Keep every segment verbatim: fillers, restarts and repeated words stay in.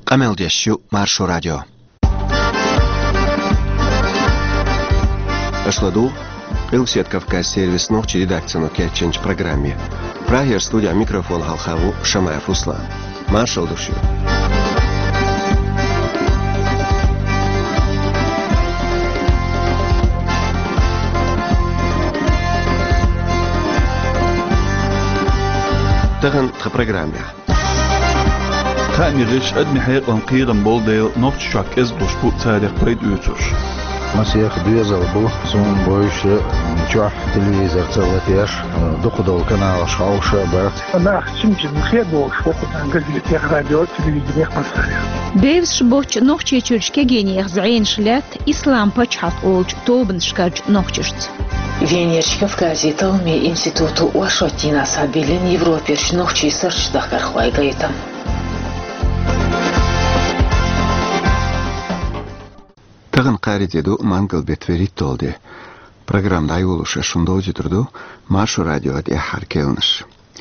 قمل ديشو مارشو راديو أشلدو Илсет Кавказ сервис ногчи редакцияну кетченч программе. Прагер студия микрофон Халхаву Шамаев Руслан. Маршал души. Таган тха программе. خاني غش أدمي حيق لنقيرن بولديل نوتش شاك إز دوشبو تاريخ بريد أوتوش مسيح دويزل بو سون بويش جوح تلفزيون تلاتيش دخدوا القناة شاوش بات أنا أختمت بخير بوش وقت عن قزلتي راديو تلفزيون مصرية ديفز شبوش نوخشي تشرشكا جيني زعين شلات إسلام بچحط أولج توبن شكاج نوخشت Венерч Кавказе талми институту Уашотина сабилин Европерч нохчи сарч дахкар хвайгаитам. Тагын қаритеду мангал бетверит толди. Программда айулуша шундоуди турду Маршу радио де харкелныш.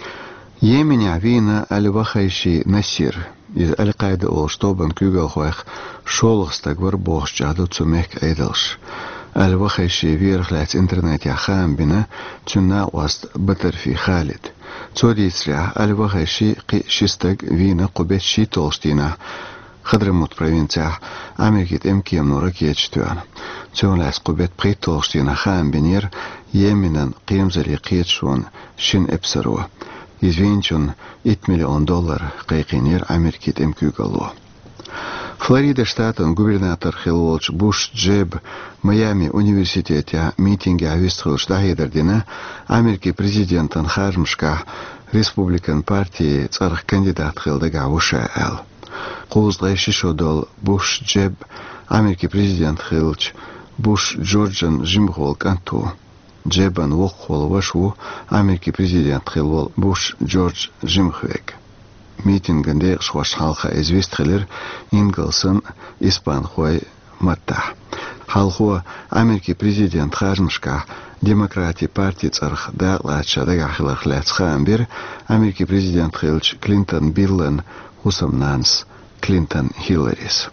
Йеменя вина аль-Вахайши Насир из Аль-Кайда олштобан күгал хуайх шолғыстагвар боғшчаду цумек айдалш. Аль-Вахайши вирхлять интернет яхам бина цунна уаст батарфи Халид. Цодицля Аль-Вахайши қи шистаг вина қубет ши толштина. خدرموت провинция Америкит эмкем нура кечтуан. Цёнлас قبت قيت толштина خام بنير يمنن قيمزلي قيتشون شن ابسرو. Извинчун ит миллион доллар قيقينير Америкит эмкюгалу. Флорида штатын губернатор Хилволч Буш Джеб Майами университете митинги авистхылш дахидердина Америки президентын хармшка республикан партии царх кандидат хилдага уша эл. Қуызғайши шодол Буш Джеб Америки президент хилч Буш Джорджан жимғол канту. Джебан уққол вашу Америки президент хилвол Буш Джордж жимхвек. Митингінде шуаш халқа известхелер ингалсын испан хуай матта. Халхуа Америки президент хармшка демократия партии царх дағлача дағахилах ләцхан бир Америки президент хилч Клинтон Биллен Хусам Нанс Клинтон Хилларис.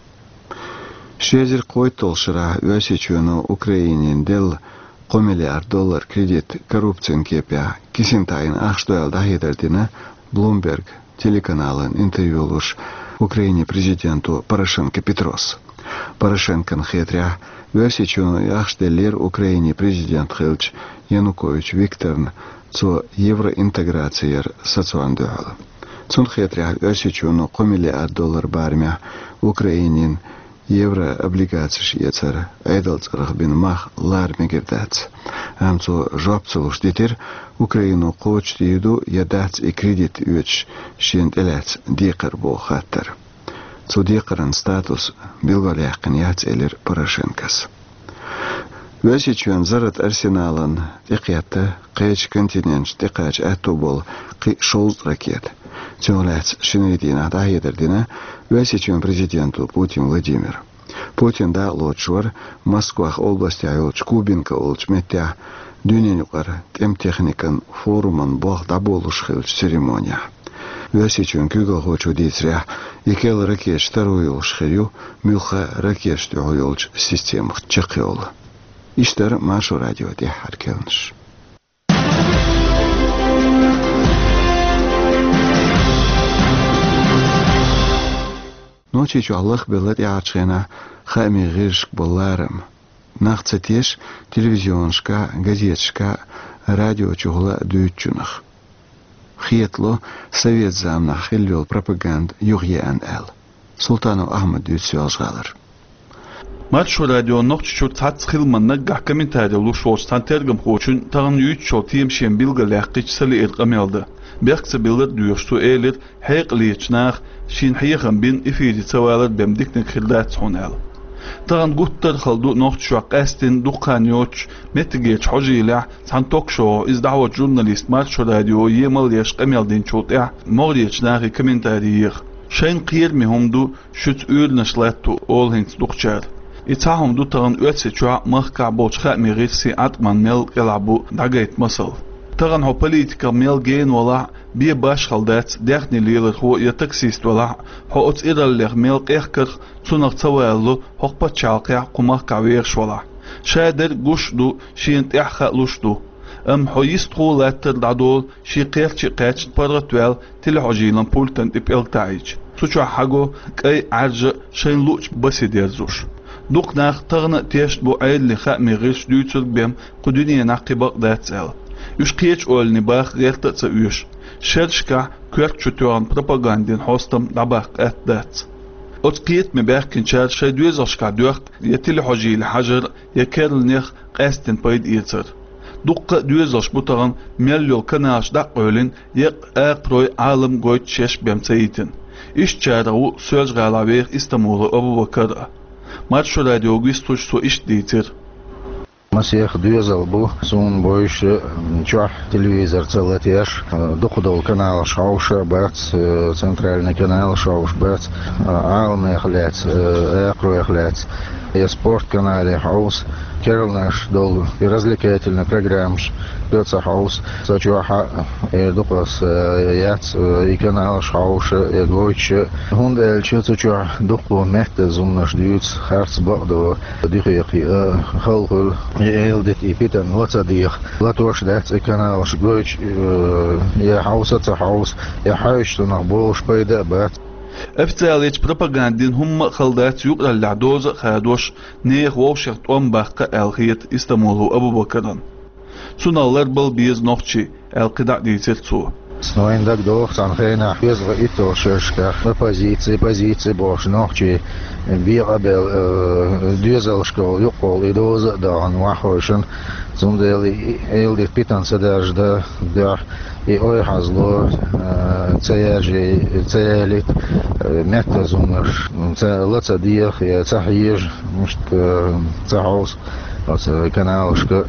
Шезер қойтолшыра өсечуну Украинин дел қо миллиард доллар кредит коррупциян кепя кисентайын ақштуэл дахидердина Bloomberg телеканалын интервьюлуш Украине президенту Порошенко Петрос. Порошенкон хетря өсечуну ақшделер Украине президент хилч Янукович Викторн цо евроинтеграциер социандуэл. Цун хетря өсечуну қо миллиард доллар бармя Украинин евро облигациш ецер айдалцарах бин мах лар мегердац. Амцо жопцулуш дитер Украину қочтиду ядац и кредит үч шент элец дикар бо хаттар. Цо дикаран статус билгаляқын яц элер Порошенкас. Өсечуан зарат арсеналан тиқятта қэч континент тиқач атубол қи шолз ракет. Цёнлац шинридина дахидердина өсечуан президенту Путин Владимир. Путин да лочвар Москвах области айолч Кубинка олч меття дюненюкар тем техникан форуман бог да болуш хилч церемония. Өсечуан күгал хочу дицря икел ракет штаруил шхирю мюлха ракет штуилч системах чекел. Иштер Маршу радио де харкелнш. Ночи чу Аллах белет яачхена хами гиршк болларым. Нахцатеш телевизионшка, газетшка, радио чугла дүйчунах. Хиетло совет замна хиллел пропаганд югьян эл. Султанов Ахмад дүйцюалжгалар. Маршу радио нохчу чу тац хилманна гах комментарий лушостан тергам хочун тагын үч чол тиемшен билгаляққич сали элқамелды. Бяқса билдер дүйөшту эйлер хайқлиечнах шин хайхан бин эфири цавалар бемдикнек хилдат хонал. Таган гуттар халду нохчу қастин духаньоч метгеч хожиля сан ток-шоу издавот журналист Маршу радио емал яшқамелдин чотя морьечнахи комментариях. Шайн қир мехомду шүт үйлнашлатту олхинц духчар. إتاهم دو تغن أتسجوا مخكع بوشخاء مغيرسي أتمن مل قلعبو دقيت مصل تغن هو بوليتيكا ميل جين ولا بي باش خلدات داخني ليلر هو يتكسيست ولا هو ات إدلر ميل قيخكر تونغ توالو هو باتشالقيا قمار كاويرش ولا شادر قشدو شين تيحخا لشدو ام هو يستغو لاتر دادول شي قيرتش قاتش براتوال تلحجيلان بولتن تبيل تايج سوچو حاجو كاي عرج شين لوچ بسي ديرزوش دوق ناخ تغن تيشت بو عيد لخاء ميغيش دوتر بيم قدوني ناقبق داتسال يوش قيتش اول نباخ غير تتسويش شرشكا كورت شتوان بروباغاندين هوستم دباق ات دات اتقيت مباخ كنشار شي دويزاشكا دوخ يتل حجي لحجر يكرل نيخ قاستن بايد ايتر دوق دويزاش بوتغن مليول كناش داق اولين يق اقروي عالم قويت شش بيمتايتن إيش جارو سوج غالاوير إستمول أبو بكر ماتشو راديو غيستوش سو إيش ديتر مسيح دوزل بو سون بويش чух телевизор целотеш доходол канал Шауш бат центральный канал Шауш бат алме хлят экро хлят и спорт канале Хаус Керл наш дол и развлекательная программа Пёца Хаус сачуха и допас яц и канал Шауш и Гойч хундел чуцучу допо мехте зумнаш дюц харцбордо дихи халхул يلدت إبتن وتصديق لا توش ده كنا شجوج يا حوسة تحوس يا حايش تنقبوش بيدا بات افتاليت بروباغاندين هم خلدات يقرا العدوز خادوش نيخ ووشخت ام باقا الخيت استمولو ابو بكرن سونالر بل بيز نوخشي القدع ديترتو Snoin dag doch san khena hizra ito sheshka позиции позиции бош нохчи бирабел дюзел школ юқол идоза дан вахошен зундели элдит питан садажда да и ой хазло цаяжи цаялит мета зумаш цалаца диях я цахиж мушт цахос аса каналшка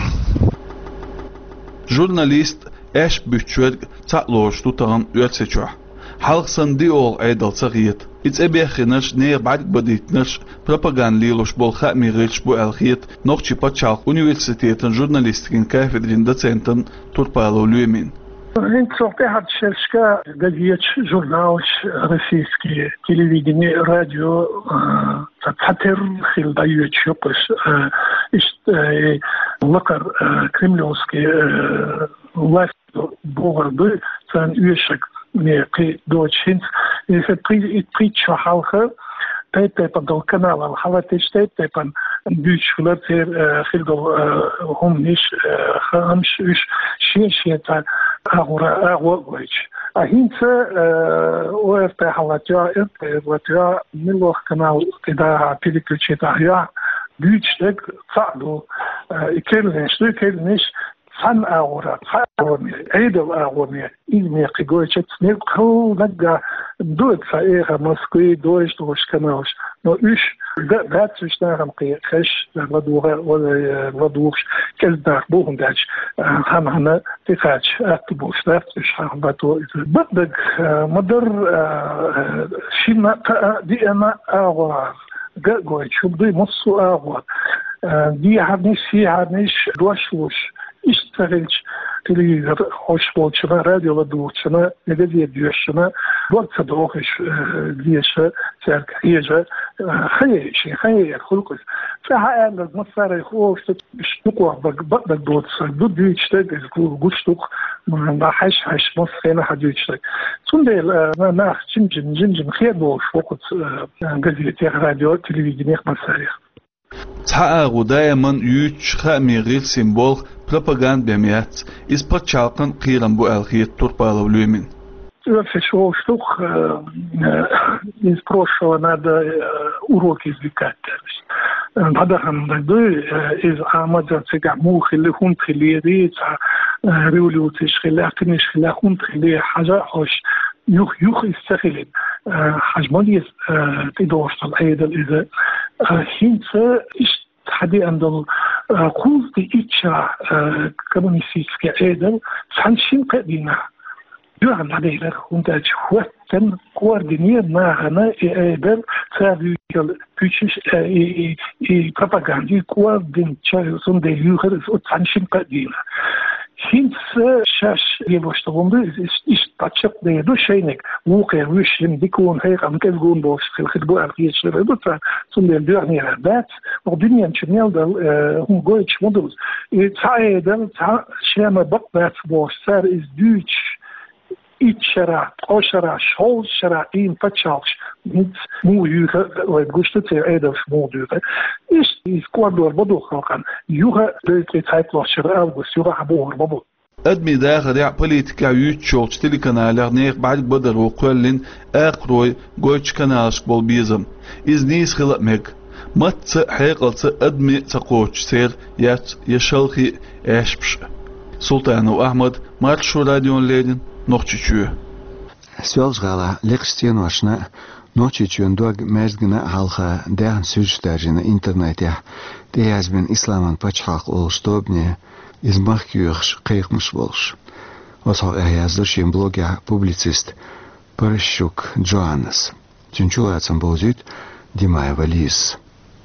журналист اش بيتشوج تاقلوش توتان ياتسچو حلق سندي اول ايدل صغيت اتس ابيخنش نير بعد بديتنش بروباغان ليلوش بول خامي ريتش بو الخيت نوخشي باتشال университетен журналистикин кафедрин доцентен Турпало Люмин. Инцелтехат шельшка газет, журнал, российские телевидение, радио, цатер хилдают чупас, ist лакар кремлевские власти богарды, цан уешек мне при дочинц, и это при притча халха. تيبان دو كنال الحواتيش تيبان بيش خلاتير خلدو هم نيش خامش وش شين شين تا أغورا أغوغويش أهينسا ويرتي حواتيا إرتي واتيا ملوخ كنال كدا بيليكوشي تاهيا بيش تك تعدو إكيلنيش دو إكيلنيش فن أغورا أغورني عيدل أغورني إلمي قيقويش تنيقو نقا دوت فائغة مسكوي دوش دوش كناوش نو إيش ذات سوش ناغم قيقش لدوغا ولا لدوغش كل داخ بوغن داش هم هنا تقاتش أكتبوش ذات سوش هم باتو بدك مدر شيما دي أنا أغوار قاقوي شو بدي مصو أغوار دي هرنيش في هرنيش دوشوش اشتغلش تلفزيون خوش بولشنا راديو لدوشنا نجدي دوشنا وقت دوخش ديشة سرك هيجة خيش خير خلقس فهذا المسار خوش بشتوق بق دوت دود ديشتك قشتوق ما حش حش مصينا حديشتك سندل ما جن جن جن جن خير بوش وقت جزيرة راديو تلفزيون مسار تحقق دائما يوش خامي غير سيمبول بروباغاند بميات إسبات شالقن قيران بو الخيط Турпало Люмин. Вообще, что штук из прошлого надо уроки извлекать. Бадахам дады из Амаджа цега мух или хун хили рица революции шхиля книж шхиля хун хили хажа хош юх юх истахилин حجمالي تدوش الأيضا إذا هنسا حدي عندنا قوز دي إتشا كمونيسيسكي أيضا سانشين قدينا يوعن علينا هندا جواتن كواردينير معنا أيضا سابيو بيشش بروباغاندي كواردين تشايوسون دي يوغر سانشين قدينا Hints shash yevoshtogumdu is tachap deedu shaynik wuqe wishim dikun heeg am kevgun box khilkhidbu arqiyashledu ta sunde dernière date nog dunyan channel dal hum goich models it sai dal ta shema bakbat was sar is duch itchara oshara sholshara in pachach mit muuge wat gustet er edos moduge is is kwador bodu khalqan yuha de taytloshar albus yuha habor bodu أدمي داخل يع بوليتيكا يوتشوش تلي كنالر نيخ بعد بدر وقولين أقروي قويتش كنالش بول بيزم إز نيس خلق ميك مت حيقلت أدمي تقوش سير يات يشلخي إشبش سلطان وأحمد مارشو راديون ليدن نوخشيشو سوالش غالا ليقشتين واشنا نوخشيشون دوغ مزغنا حالخا دهن سوجتاجين انترنت يح دياز بين إسلامان بچحاق أولشتوبني из махкюрш кайхмш волш. Was har er yazdırshin blogger publicist Parashuk Johannes. Тюнчулаацам болзит Димая Валис.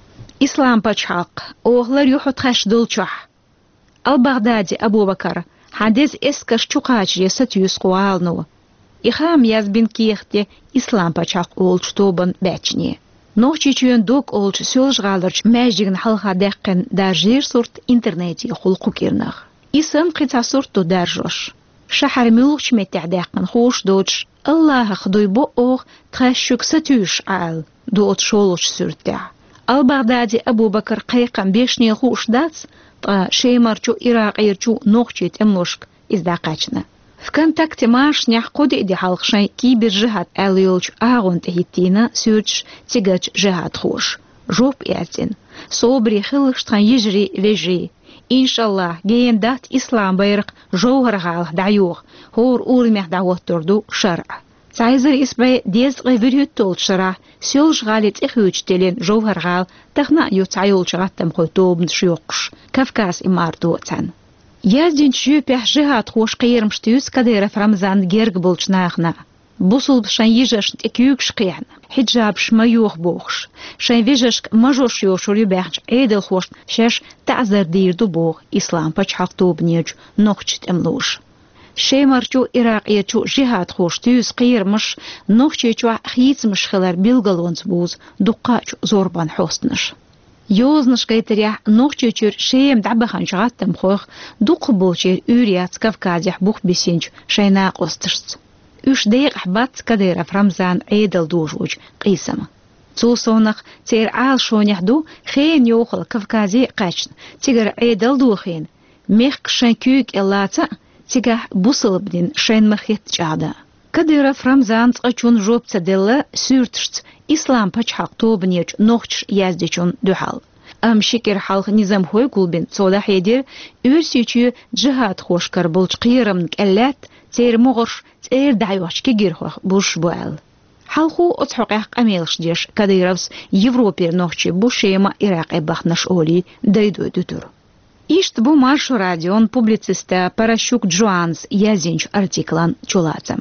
إسلام بچحاق أوغلر يحط خش دولچح. البغدادي أبو بكر حدث إسكش چوقاچ ريست يسقوالنو. إخام ياز بن كيختي إسلام بچحاق أولچ توبن بچني. نوچيچون دوك أولچ سولش غالرچ ماجدن حلقا دقن در جير صورت انترنتي خلقو كيرنغ. إسم قطع صورتو در جوش. شحر ملوش متع دقن خوش دوچ الله خدوي بو أوغ تخشوك ستوش عال دوت شولوش سورتع. البغدادي أبو بكر قيقن بيشني خوش داتس طا شيمرچو إراقيرچو نوخچيت املوشك إزداقاچنا. في كونتاكت ماش نحقود إدي حلقشاي كي برجهات أليولش آغون تهيتينا سورتش تيجاج جهات خوش. جوب إعتين. صوبري خلقش تان يجري ويجري. إن شاء الله جين دات إسلام بيرق جوهر غالح دعيوغ. هور أورميح دعوات تردو شرع. تعيزر إسباي ديز غيفيريو تولت شرع. سيولش غالت إخيوش تلين جوهر غال تغنا يوتعيولش غاتم خوتوب نشيوقش. كافكاس إمار دوتان. يازدين شو بيح جهات خوش قيرم شتيوس كديرة في رمضان جيرق بولش ناخنا. بوصل بشان يجاش تكيوكش قيحنا. حجاب شمايوخ بوخش. شان فيجاشك مجوش يوشوري بيحش عيدل خوش شاش تعذر دير دو بوخ إسلام بچحق توب نيج نوخشت املوش. شيمرچو إراقيتشو جهات خوش تيوس قيرمش نوخشيچو خيز مش خلر بيلغلونز بوز دقاچ زوربان حوستنش. يوزنش قيتريح نوخشيچور شيم دعبخان شغاتم خوخ دوق بولشير أوريات كافكازيح بوخ بيسينج شيناق وستشت. Üç دقيق حبات كديرة في رمضان عيدل دوجوج قيسمة. توصونق تير عال شون يحدو خين يوخل كفكازي قاشن تيجر عيدل دوخين ميخ شين كيوك إلاتا تيجه بوصل بدين شين مخيت جادا. كديرة في رمضان تقشون جوب تدلة سورتشت إسلام بچحق توبنيج نوخش يازديشون دوحال. أم شكر حلق نظام هوي قلبين صلاح يدير أرسيچو جهات خوش كربولش قيرم نكالات تير مغرش تير دعيوش كجيرخوخ بوش بوال. حلقو أتحقق أميلش ديش كديرفس يوروبير نوخشي بوشيما إراقي بخنش أولي دايدو دوتور. إشت بو مارشو راديون بوبليцисتا Парашук Джоанс язинч артиклан чулацам.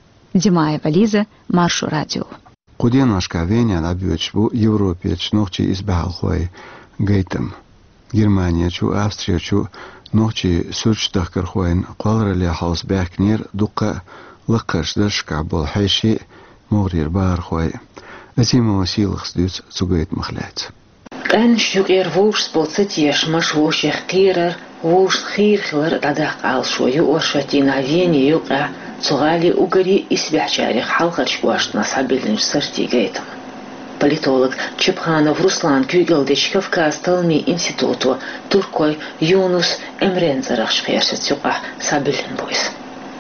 Димая Вализа, Маршо радио. قدين مشكافين على بيوتشبو يوروبيا نوخشي إسبحال خوي جيتم. جرمانيا شو أستريا شو نوخشي سوتش تخكر خوين قالر اللي حوس باكنير دقة لقرش درشك عبول حيشي مغرير بار خوي. أزيما وسيل خصدوت تسوقيت مخلات. كان شوكير ووش سبوتسيتيش مش ووش يخكيرر ووش خير خلر تدق على شوي ورشتين عفيني يوقع صغالي أقري إسبح شاريخ حلقة شواش نصابيلنش سرتي جيتم. Политолог Чепханов Руслан Кюгелдич Кавказ Талми институту Туркой Юнус Эмрензарах шхерсет сюqah сабилен бойс.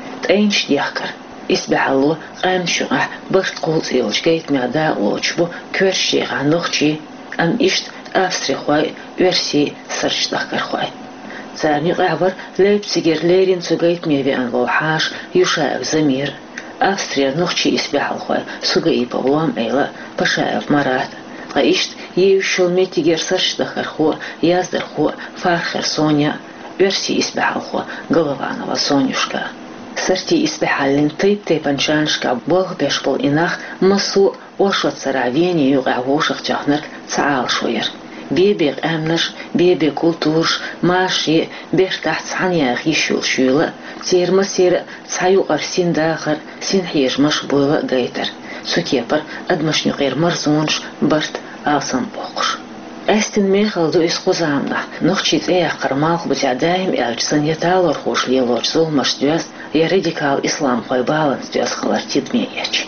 Тэнч дяхкар إسبحالو قام شقة بخت قوت إلش جيت معدا وشبو كرشيغا نخشي أم إشت أفسري خواي ورسي سرش دخكر خواي. زارني قعبر ليبسيجر ليرين سوغيت ميبي أن والحاش يشاف زمير أفسري نخشي إسبحال خواي سوغي بوام إيلا بشاف مرات. قايشت يوشل ميتيجر سرش دخكر خوا يازدر خوا فارخر سونيا ورسي إسبحال خوا غلوانا وسونيوشكا. سرتي إسبحالين طيب تيبانشانشكا بوغ بيشبول إناخ مسو وشوت سراويني يوغع ووشخ جاهنرك تعال شوير. بيبيق أمنش بيبيق كولتورش ماشي بيش تحت صحنياخ يشول شولا تير مسير تسعيو أرسين داخر سين حيش مش بولا غيتر سوتيبر أدمش نغير مرزونش برت آسان بوقش أستن ميخل دو إسخوزامنا نخشيت إيه قرماخ بتاع دايم إلجسن يتالور خوش ليلور زول مش دوز يا راديكال إسلام خوي بالانس دوز خلار تدمييش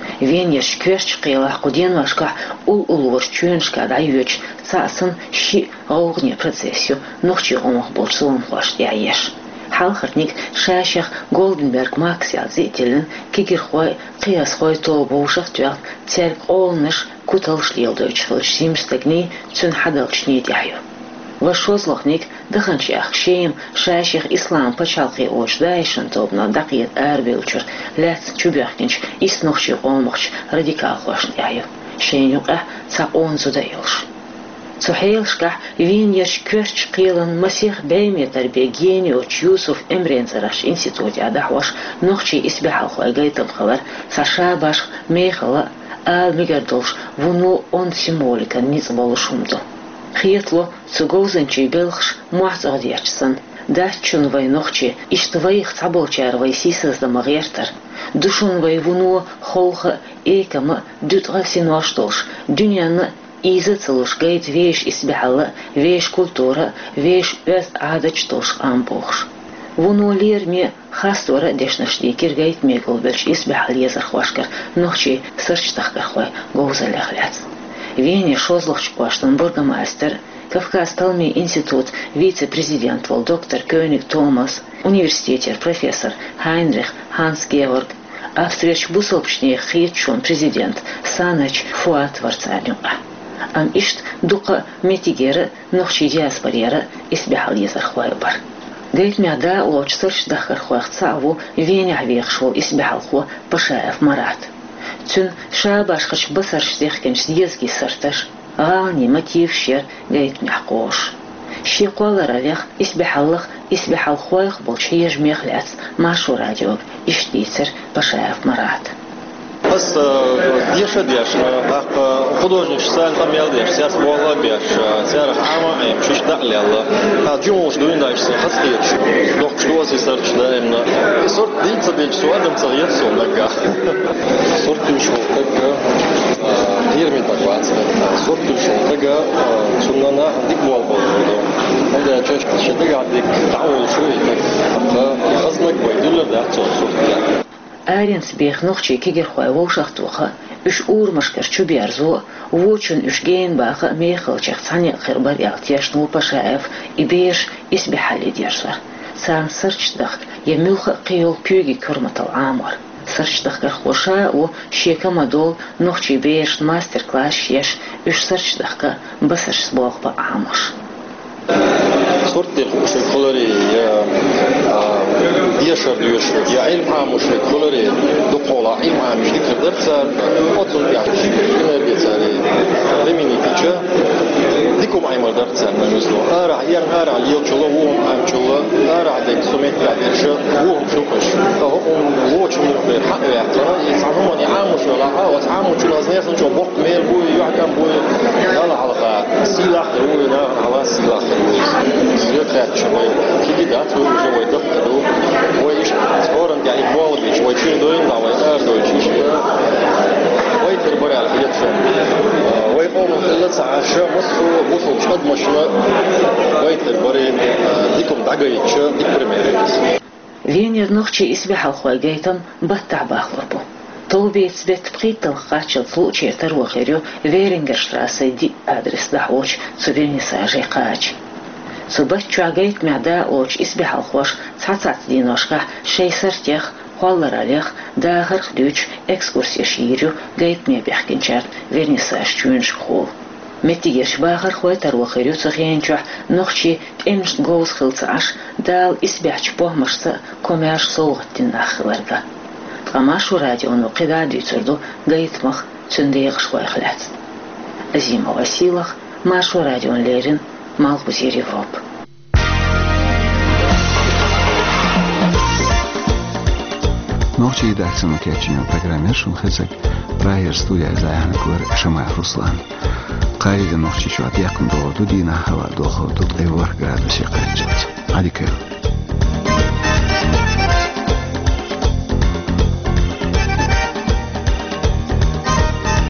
Венеш кверч қила қуден вашка ул улур чүншка дайвич цасын ши огне процессию нухчи омах болсун хош яеш халхарник шашах Голденберг Макс язителен кигер хой қияс хой то бушах тяг церк олныш куталшлил дойч симстагни цун хадалчни дяю Вашозлохник дыханчах шеем шаших ислам пачалқи оч дайшын тобна дақиет әрбелчер ләц чубяхнич иснохчи омохч радикал хошн яю шейнюқа цақ онзу дайылш Цухейлшка виньяш кверч қилын масих бейметер бегени оч Юсуф Эмренцераш институте адахваш нохчи избехал хой гайтам хавар саша баш мейхала ал мигардолш вуну он символика ниц болушумду Хиетло цугозенчи белхш муазаг дячсан дачун вайнохчи иштвайх цаболчар вайсисыз да магертер душун вайвуну холха экама дютга синуаштолш дюняны изы цылуш гайт веш избехала веш культура веш өз адачтолш амбохш вуну лерме хастора дешнашти киргайт меголбелш избехал езар хвашкар нохчи сырчтахкар хвай гоузалехляц Вене Шозлохч Паштан бургомастер, Кавказ Талми институт, вице-президент вол доктор Кёник Томас, университетер профессор Хайнрих Ханс Георг, Австрияч Бусолпчне Хитчон президент Санач Фуат Варцанюа. Ам ишт дука метигера нохчи диаспорера избехал езар хвайбар. Гейт мяда лоч сырч дахар хвайхцаву Вене авиахшвол избехал хва Пашаев Марат. Цун шабашхач басарш зехкенш зезги сарташ, غاني мотив шер гейт мяхкош. Щеколар авех избехаллах избехал хвайх болчи жмехляц Машу радио иштицер Пашаев Марат. بس ديش ديش حق خدوجنش سال قميل ديش سياس والله بيش سيار عامة عيم شش دقلي الله هاجوش دوين دايش خسقيش دوق شلوزي سرش دائم صورت ديت سبيج سوادم صغير سو لقا صورت شو لقا غير من تقوات صورت شو لقا سننا ديك بوال بوالدو هذا جاش شدق عندك تعول شوي حق خزنك بيدل ده صورت Аренс бехнохчи кигер хвай волшахтуха үш урмашкар чубярзу вочун үш гейн баха мехалчах цани хербар ялтяшну Пашаев и беш избехали дерсар сан сырчдах емюха қиол пюги курматал амар сырчдах хоша о шекамадол нохчи беш мастер-класс еш үш сырчдахка басарш сболхба амаш صورت خوشی کلری یا دیشار دیوشر یا علم هموشی کلری دو قلا علم همیش دیگر سر اتون بیاش کنار بیچاره ببینی تیچه دیکم ایمال در سر نمیزنو آره یار آره لیو چلو وون هم چلو آره دیک سومیت بیارش وون شوکش تا اون وون چون به حق وقتا یسانوانی هموش ولا ها و هموش از نیستن چون باق میل بوی یا کم بوی یالا حلقه سیلخ روی نه حالا سیلخ روی زیاد شوی کی دات روی جوی دکتر رو وایش سپورن یعنی بال بیش وای چی دوین لا وای ار دوی چی وای تربر على خیلی وای قوم خلص عشا مصر وصل شد مشنا وای تربر دیکم دعای چه دیگر میریس Венер нохчи избехал хвай гейтам баттah бахлорбу Толбейт свет бхитал хачил случай тарвахерю Верингерштрассе ди адрес дахоч цувени сажей хач Субачу агейт мяда оч избехал хваш цацац диношка шейсартех Хуалларалех дахар хдюч экскурсия ширю гейт мебехкинчарт вернисаж чунш хол Метигеш бахар хвай тарвахерю цахенчух нохчи эмш гоус хилцаш дал избяч похмашса комяш солгаттин нахларга Машу радио ну кида дюцерду гейтмах цундех швай хляц Азима Василах Машу радио Лерин Малхузир Европ Ночи редакция на кечению программе Шунхезек Прайер студия Заяна Куэр Шамай Руслан قاعدة نوخشي شو عتيقن دو دو دينا هوا دو خو دو غيور غرادوسي قرنجت عادي كيلو